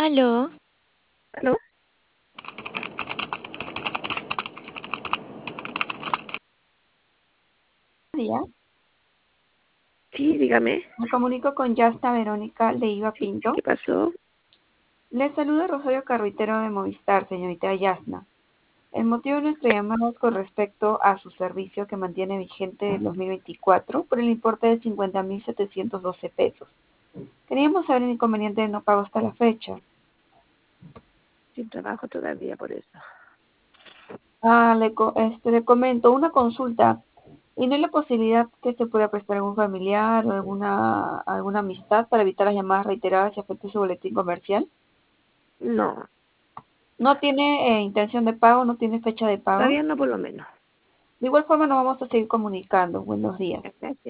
Aló, ¿Aló? día. Sí, dígame. Me comunico con Yasna Verónica Leiva Sí, Pinto. ¿qué pasó? Le saluda Rosario Carruitero de Movistar, señorita Yasna. El motivo de nuestra llamada es con respecto a su servicio que mantiene vigente el 2024 por el importe de 50.712 pesos. Queríamos saber el inconveniente de no pago hasta la fecha. Sin trabajo todavía por eso. Le comento una consulta. ¿Y no hay la posibilidad que se pueda prestar a algún familiar o alguna amistad para evitar las llamadas reiteradas y afecte su boletín comercial? No, No tiene intención de pago, no tiene fecha de pago. todavía no por lo menos. De igual forma nos vamos a seguir comunicando. Buenos días. Gracias.